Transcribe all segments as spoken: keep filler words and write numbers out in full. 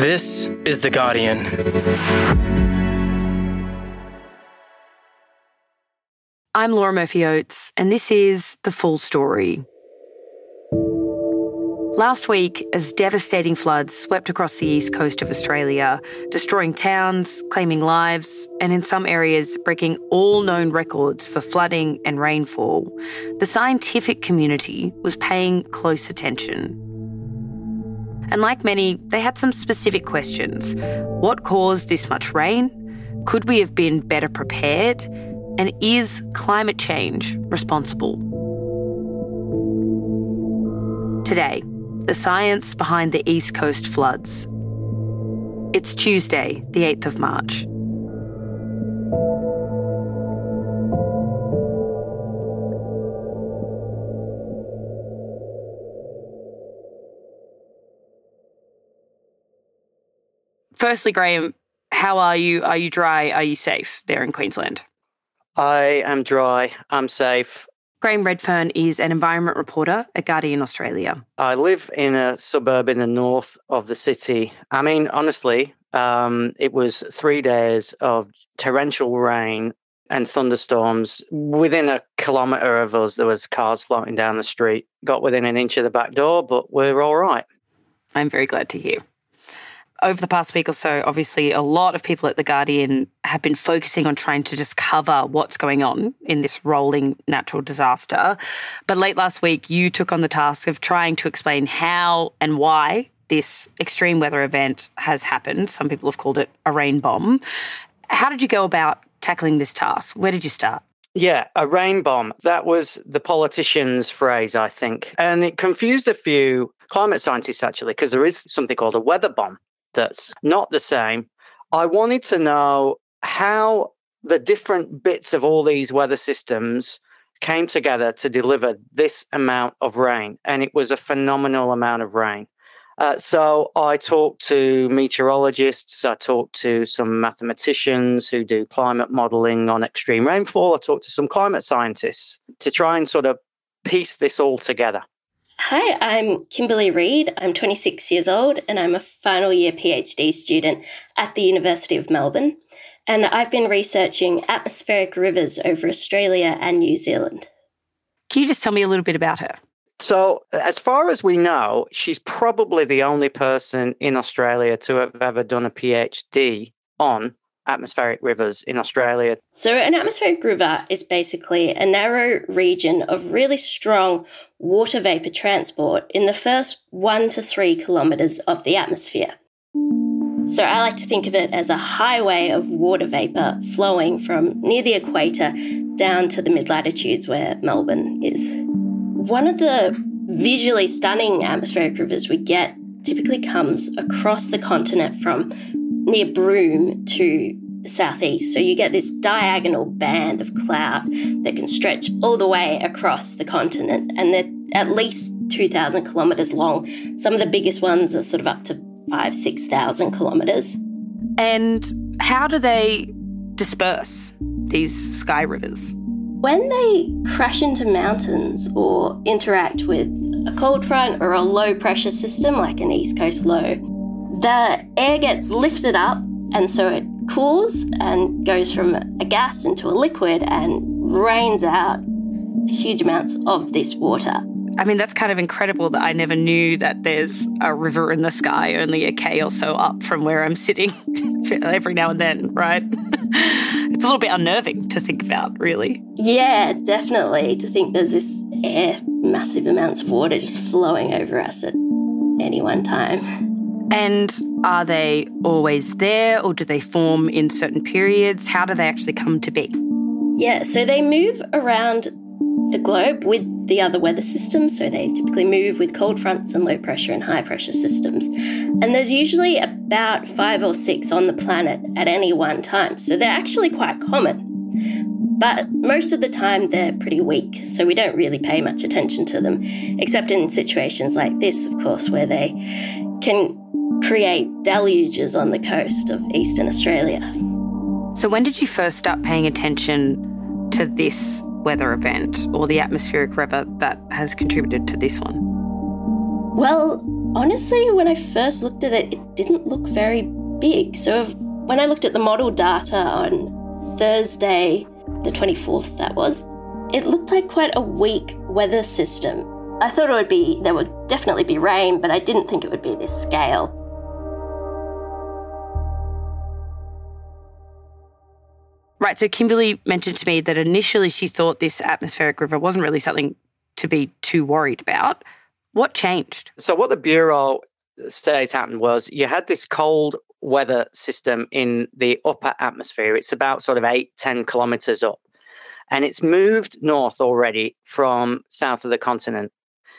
This is The Guardian. I'm Laura Murphy-Oates, and this is The Full Story. Last week, as devastating floods swept across the east coast of Australia, destroying towns, claiming lives, and in some areas breaking all known records for flooding and rainfall, the scientific community was paying close attention. And like many, they had some specific questions. What caused this much rain? Could we have been better prepared? And is climate change responsible? Today, the science behind the East Coast floods. It's Tuesday, the eighth of March. Firstly, Graham, how are you? Are you dry? Are you safe there in Queensland? I am dry. I'm safe. Graham Redfern is an environment reporter at Guardian Australia. I live in a suburb in the north of the city. I mean, honestly, um, it was three days of torrential rain and thunderstorms. Within a kilometre of us, there was cars floating down the street. Got within an inch of the back door, but we're all right. I'm very glad to hear. Over the past week or so, obviously, a lot of people at The Guardian have been focusing on trying to just cover what's going on in this rolling natural disaster. But late last week, you took on the task of trying to explain how and why this extreme weather event has happened. Some people have called it a rain bomb. How did you go about tackling this task? Where did you start? Yeah, a rain bomb. That was the politician's phrase, I think. And it confused a few climate scientists, actually, because there is something called a weather bomb. That's not the same. I wanted to know how the different bits of all these weather systems came together to deliver this amount of rain. And it was a phenomenal amount of rain. Uh, so I talked to meteorologists. I talked to some mathematicians who do climate modelling on extreme rainfall. I talked to some climate scientists to try and sort of piece this all together. Hi, I'm Kimberly Reid. I'm twenty-six years old and I'm a final year PhD student at the University of Melbourne. And I've been researching atmospheric rivers over Australia and New Zealand. Can you just tell me a little bit about her? So, as far as we know, she's probably the only person in Australia to have ever done a PhD on atmospheric rivers in Australia. So an atmospheric river is basically a narrow region of really strong water vapour transport in the first one to three kilometres of the atmosphere. So I like to think of it as a highway of water vapour flowing from near the equator down to the mid-latitudes where Melbourne is. One of the visually stunning atmospheric rivers we get typically comes across the continent from near Broome to the southeast. So you get this diagonal band of cloud that can stretch all the way across the continent, and they're at least two thousand kilometres long. Some of the biggest ones are sort of up to five, six thousand kilometres. And how do they disperse, these sky rivers? When they crash into mountains or interact with a cold front or a low pressure system like an East Coast low, the air gets lifted up, and so it cools and goes from a gas into a liquid and rains out huge amounts of this water. I mean, that's kind of incredible that I never knew that there's a river in the sky only a K or so up from where I'm sitting every now and then, right? It's a little bit unnerving to think about, really. Yeah, definitely, to think there's this air, massive amounts of water just flowing over us at any one time. And are they always there, or do they form in certain periods? How do they actually come to be? Yeah, so they move around the globe with the other weather systems. So they typically move with cold fronts and low pressure and high pressure systems. And there's usually about five or six on the planet at any one time. So they're actually quite common. But most of the time they're pretty weak, so we don't really pay much attention to them, except in situations like this, of course, where they can create deluges on the coast of eastern Australia. So when did you first start paying attention to this weather event or the atmospheric river that has contributed to this one? Well, Honestly, when I first looked at it, it didn't look very big. So when I looked at the model data on Thursday, the twenty-fourth that was, it looked like quite a weak weather system. I thought it would be, there would definitely be rain, but I didn't think it would be this scale. Right, so Kimberly mentioned to me that initially she thought this atmospheric river wasn't really something to be too worried about. What changed? So what the Bureau says happened was you had this cold weather system in the upper atmosphere. It's about sort of eight, ten kilometres up. And it's moved north already from south of the continent.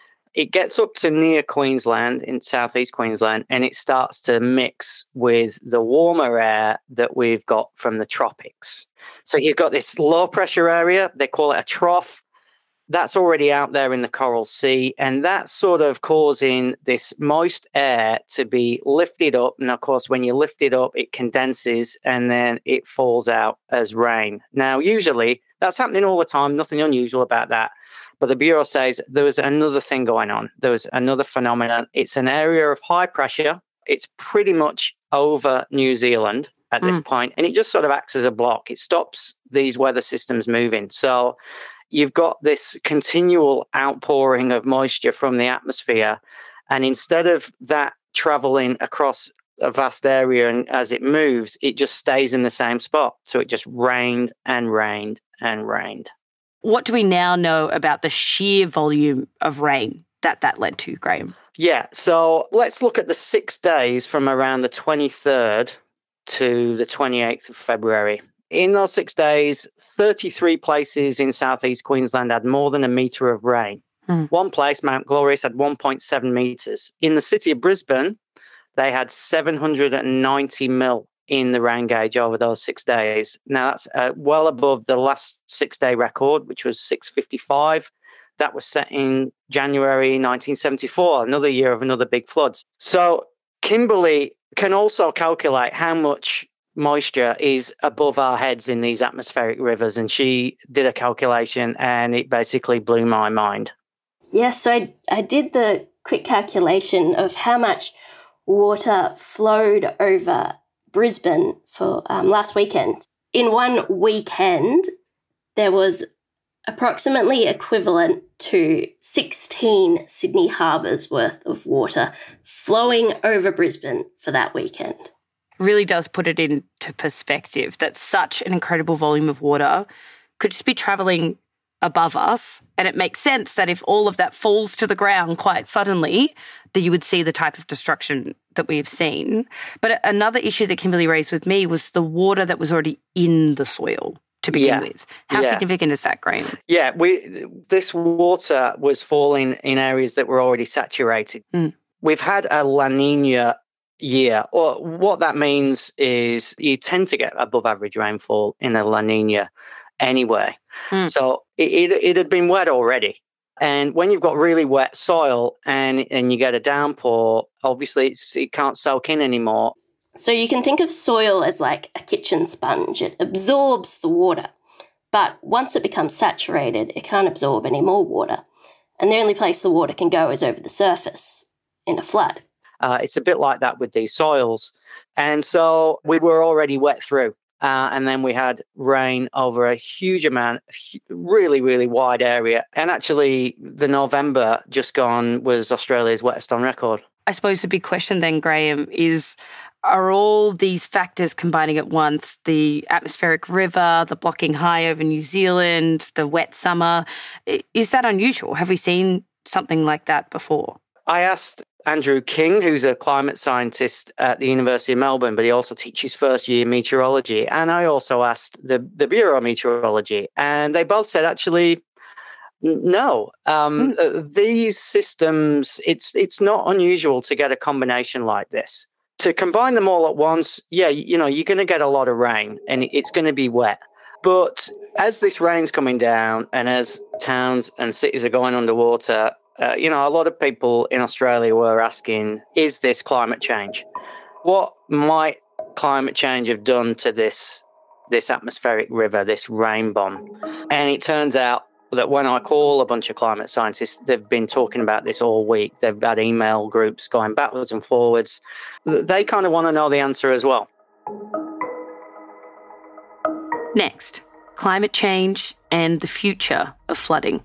It gets up to near Queensland, in southeast Queensland, and it starts to mix with the warmer air that we've got from the tropics. So you've got this low pressure area, they call it a trough, that's already out there in the Coral Sea, and that's sort of causing this moist air to be lifted up. And of course, when you lift it up, it condenses and then it falls out as rain. Now, usually that's happening all the time, nothing unusual about that. But the Bureau says there was another thing going on. There was another phenomenon. It's an area of high pressure. It's pretty much over New Zealand at this mm. point, and it just sort of acts as a block. It stops these weather systems moving. So you've got this continual outpouring of moisture from the atmosphere, and instead of that traveling across a vast area and as it moves, it just stays in the same spot. So it just rained and rained and rained. What do we now know about the sheer volume of rain that that led to, Graham? Yeah, so let's look at the six days from around the twenty-third to the twenty-eighth of February. In those six days, thirty-three places in southeast Queensland had more than a metre of rain. Hmm. One place, Mount Glorious, had one point seven metres. In the city of Brisbane, they had seven hundred ninety mil in the rain gauge over those six days. Now, that's uh, well above the last six-day record, which was six fifty-five. That was set in January nineteen seventy-four, another year of another big floods. So Kimberly can also calculate how much moisture is above our heads in these atmospheric rivers, and she did a calculation, and it basically blew my mind. Yes, so I, I did the quick calculation of how much water flowed over Brisbane for um, last weekend. In one weekend, there was approximately equivalent to sixteen Sydney harbours worth of water flowing over Brisbane for that weekend. Really does put it into perspective that such an incredible volume of water could just be travelling above us. And it makes sense that if all of that falls to the ground quite suddenly, that you would see the type of destruction that we have seen. But another issue that Kimberly raised with me was the water that was already in the soil to begin yeah. with. How yeah. significant is that, Graham? Yeah, we this water was falling in areas that were already saturated. Mm. We've had a La Nina year. Or what that means is you tend to get above average rainfall in a La Nina anyway. Mm. So it, it, it had been wet already. And when you've got really wet soil and, and you get a downpour, obviously it's, it can't soak in anymore. So you can think of soil as like a kitchen sponge. It absorbs the water. But once it becomes saturated, it can't absorb any more water. And the only place the water can go is over the surface in a flood. Uh, it's a bit like that with these soils. And so we were already wet through. Uh, and then we had rain over a huge amount, really, really wide area. And actually, the November just gone was Australia's wettest on record. I suppose the big question then, Graham, is are all these factors combining at once? The atmospheric river, the blocking high over New Zealand, the wet summer. Is that unusual? Have we seen something like that before? I asked Andrew King, who's a climate scientist at the University of Melbourne, but he also teaches first year meteorology. And I also asked the, the Bureau of Meteorology, and they both said, actually, no. Um, mm. uh, these systems, it's it's not unusual to get a combination like this. To combine them all at once, yeah, you know, you're going to get a lot of rain and it's going to be wet. But as this rain's coming down and as towns and cities are going underwater, Uh, you know, a lot of people in Australia were asking, is this climate change? What might climate change have done to this this atmospheric river, this rain bomb? And it turns out that when I call a bunch of climate scientists, they've been talking about this all week. They've had email groups going backwards and forwards. They kind of want to know the answer as well. Next, climate change and the future of flooding.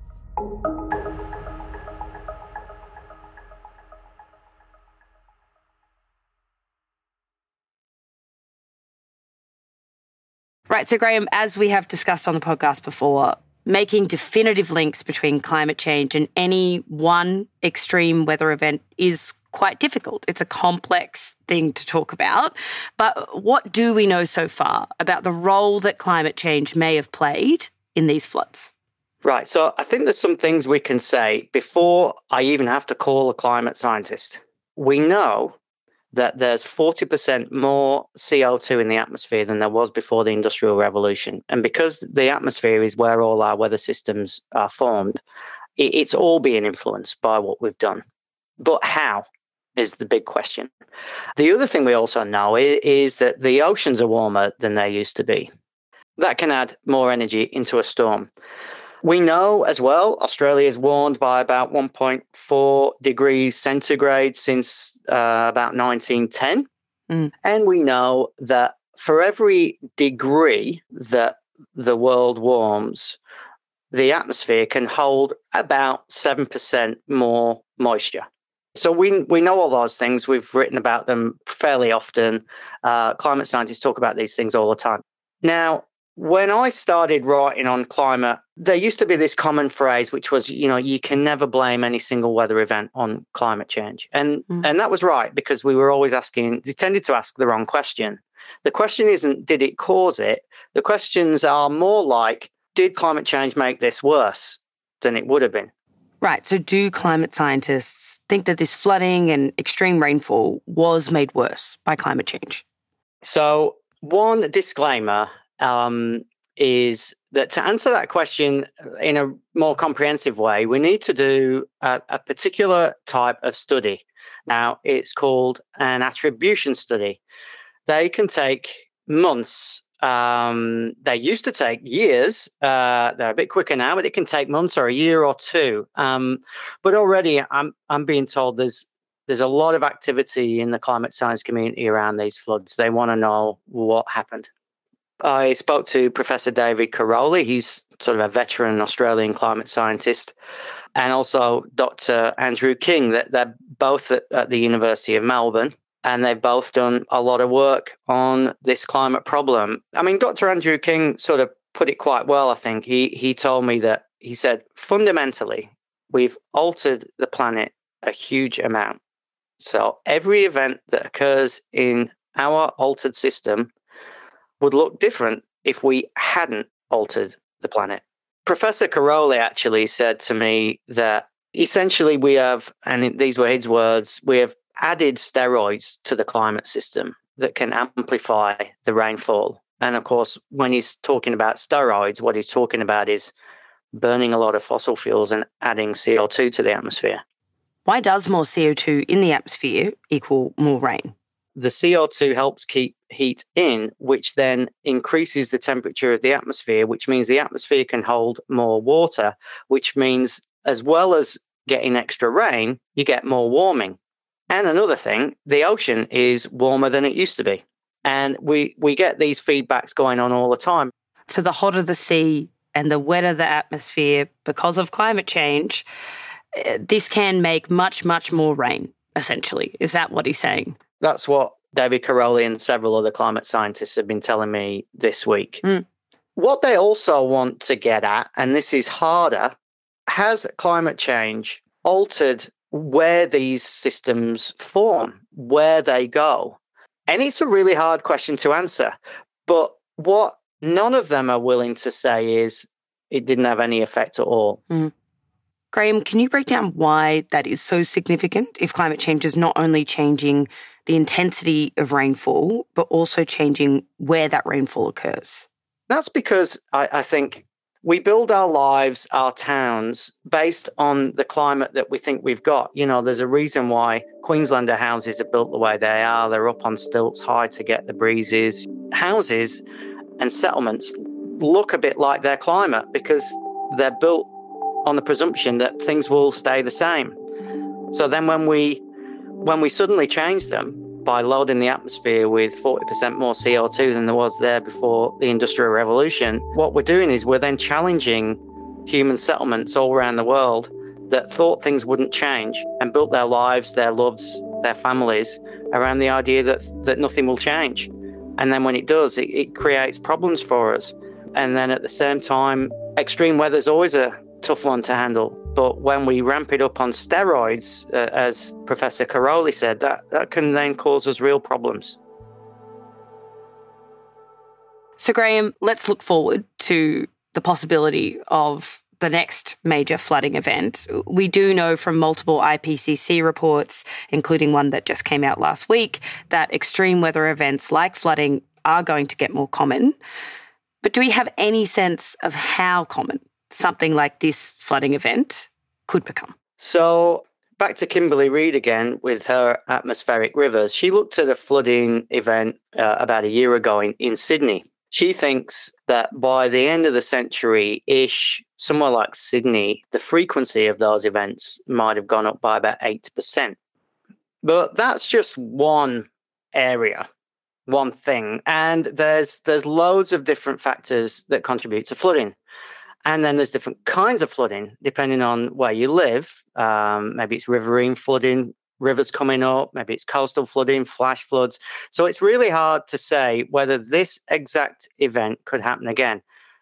Right, so Graham, as we have discussed on the podcast before, making definitive links between climate change and any one extreme weather event is quite difficult. It's a complex thing to talk about. But what do we know so far about the role that climate change may have played in these floods? Right, so I think there's some things we can say before I even have to call a climate scientist. We know that there's forty percent more C O two in the atmosphere than there was before the Industrial Revolution. And because the atmosphere is where all our weather systems are formed, it's all being influenced by what we've done. But how is the big question. The other thing we also know is that the oceans are warmer than they used to be. That can add more energy into a storm. We know as well, Australia is warmed by about one point four degrees centigrade since uh, about nineteen ten. Mm. And we know that for every degree that the world warms, the atmosphere can hold about seven percent more moisture. So we we know all those things. We've written about them fairly often. Uh, climate scientists talk about these things all the time. Now, when I started writing on climate, there used to be this common phrase, which was, you know, you can never blame any single weather event on climate change. And mm. and that was right, because we were always asking, we tended to ask the wrong question. The question isn't, did it cause it? The questions are more like, did climate change make this worse than it would have been? Right. So do climate scientists think that this flooding and extreme rainfall was made worse by climate change? So one disclaimer um, is that to answer that question in a more comprehensive way, we need to do a, a particular type of study. Now, it's called an attribution study. They can take months. Um, they used to take years. Uh, they're a bit quicker now, but it can take months or a year or two. Um, but already, I'm I'm being told there's there's a lot of activity in the climate science community around these floods. They want to know what happened. I spoke to Professor David Karoly. He's sort of a veteran Australian climate scientist, and also Doctor Andrew King. That they're both at, at the University of Melbourne. And they've both done a lot of work on this climate problem. I mean, Doctor Andrew King sort of put it quite well, I think. He he told me that, he said, fundamentally, we've altered the planet a huge amount. So every event that occurs in our altered system would look different if we hadn't altered the planet. Professor Karoly actually said to me that essentially we have, and these were his words, we have added steroids to the climate system that can amplify the rainfall. And of course, when he's talking about steroids, what he's talking about is burning a lot of fossil fuels and adding C O two to the atmosphere. Why does more C O two in the atmosphere equal more rain? The C O two helps keep heat in, which then increases the temperature of the atmosphere, which means the atmosphere can hold more water, which means as well as getting extra rain, you get more warming. And another thing, the ocean is warmer than it used to be. And we, we get these feedbacks going on all the time. So the hotter the sea and the wetter the atmosphere because of climate change, this can make much, much more rain, essentially. Is that what he's saying? That's what David Karoly and several other climate scientists have been telling me this week. Mm. What they also want to get at, and this is harder, has climate change altered where these systems form, where they go? And it's a really hard question to answer. But what none of them are willing to say is it didn't have any effect at all. Mm. Graham, can you break down why that is so significant if climate change is not only changing the intensity of rainfall, but also changing where that rainfall occurs? That's because I, I think we build our lives, our towns, based on the climate that we think we've got. You know, there's a reason why Queenslander houses are built the way they are. They're up on stilts high to get the breezes. Houses and settlements look a bit like their climate because they're built on the presumption that things will stay the same. So then when we when we suddenly change them by loading the atmosphere with forty percent more C O two than there was there before the Industrial Revolution, what we're doing is we're then challenging human settlements all around the world that thought things wouldn't change and built their lives, their loves, their families around the idea that, that nothing will change. And then when it does, it, it creates problems for us. And then at the same time, extreme weather is always a tough one to handle. But when we ramp it up on steroids, uh, as Professor Caroli said, that, that can then cause us real problems. So, Graham, let's look forward to the possibility of the next major flooding event. We do know from multiple I P C C reports, including one that just came out last week, that extreme weather events like flooding are going to get more common. But do we have any sense of how common something like this flooding event could become? So back to Kimberly Reid again with her atmospheric rivers. She looked at a flooding event uh, about a year ago in, in Sydney. She thinks that by the end of the century-ish, somewhere like Sydney, the frequency of those events might have gone up by about eight percent. But that's just one area, one thing. And there's there's loads of different factors that contribute to flooding. And then there's different kinds of flooding, depending on where you live. Um, maybe it's riverine flooding, rivers coming up, maybe it's coastal flooding, flash floods. So it's really hard to say whether this exact event could happen again.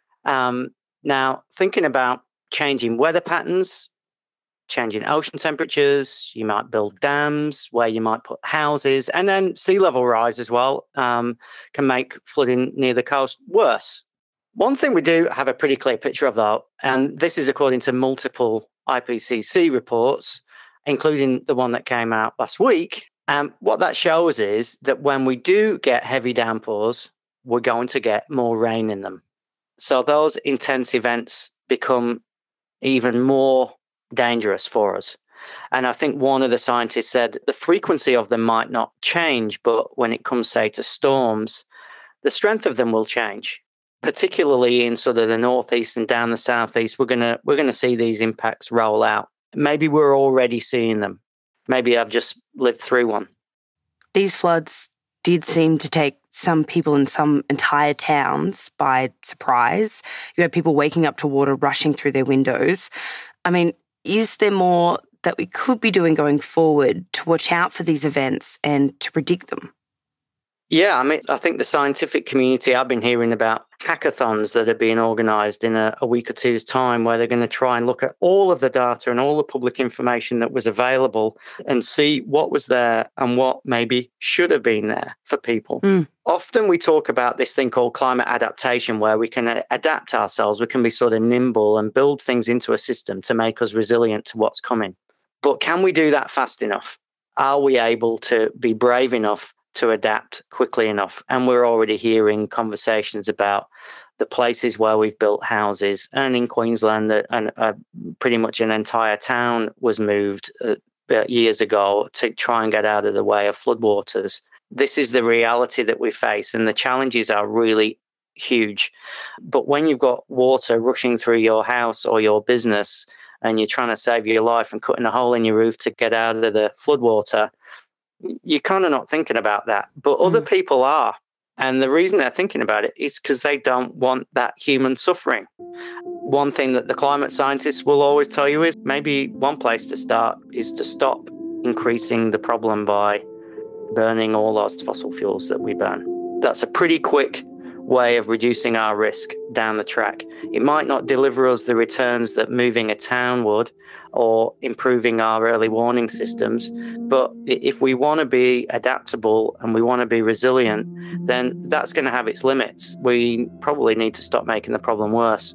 Um, now, thinking about changing weather patterns, changing ocean temperatures, you might build dams where you might put houses, and then sea level rise as well um, can make flooding near the coast worse. One thing we do have a pretty clear picture of, though, and this is according to multiple I P C C reports, including the one that came out last week. And um, what that shows is that when we do get heavy downpours, we're going to get more rain in them. So those intense events become even more dangerous for us. And I think one of the scientists said the frequency of them might not change, but when it comes, say, to storms, the strength of them will change. Particularly in sort of the northeast and down the southeast, we're gonna we're gonna see these impacts roll out. Maybe we're already seeing them. Maybe I've just lived through one. These floods did seem to take some people in some entire towns by surprise. You had people waking up to water rushing through their windows. I mean, is there more that we could be doing going forward to watch out for these events and to predict them? Yeah, I mean, I think the scientific community, I've been hearing about hackathons that are being organised in a, a week or two's time where they're going to try and look at all of the data and all the public information that was available and see what was there and what maybe should have been there for people. Mm. Often we talk about this thing called climate adaptation, where we can adapt ourselves, we can be sort of nimble and build things into a system to make us resilient to what's coming. But can we do that fast enough? Are we able to be brave enough to adapt quickly enough? And we're already hearing conversations about the places where we've built houses. And in Queensland, and uh, pretty much an entire town was moved uh, years ago to try and get out of the way of floodwaters. This is the reality that we face, and the challenges are really huge. But when you've got water rushing through your house or your business, and you're trying to save your life and cutting a hole in your roof to get out of the floodwater, you're kind of not thinking about that, but other mm. people are. And the reason they're thinking about it is because they don't want that human suffering. One thing that the climate scientists will always tell you is maybe one place to start is to stop increasing the problem by burning all those fossil fuels that we burn. That's a pretty quick way of reducing our risk down the track. It might not deliver us the returns that moving a town would or improving our early warning systems, but if we want to be adaptable and we want to be resilient, then that's going to have its limits. We probably need to stop making the problem worse.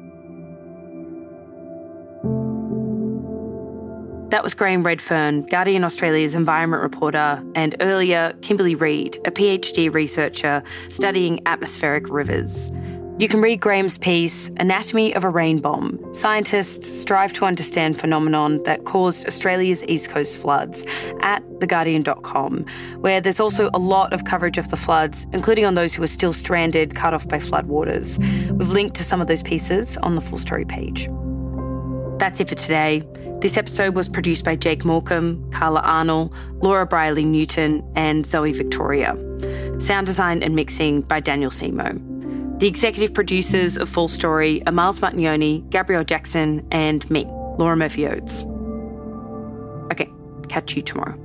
That was Graham Redfern, Guardian Australia's environment reporter, and earlier Kimberly Reid, a PhD researcher studying atmospheric rivers. You can read Graham's piece, Anatomy of a Rain Bomb. Scientists strive to understand phenomenon that caused Australia's East Coast floods at the guardian dot com, where there's also a lot of coverage of the floods, including on those who are still stranded, cut off by floodwaters. We've linked to some of those pieces on the full story page. That's it for today. This episode was produced by Jake Morecambe, Carla Arnold, Laura Briley Newton, and Zoe Victoria. Sound design and mixing by Daniel Simo. The executive producers of Full Story are Miles Martignoni, Gabrielle Jackson, and me, Laura Murphy-Oates. Okay, catch you tomorrow.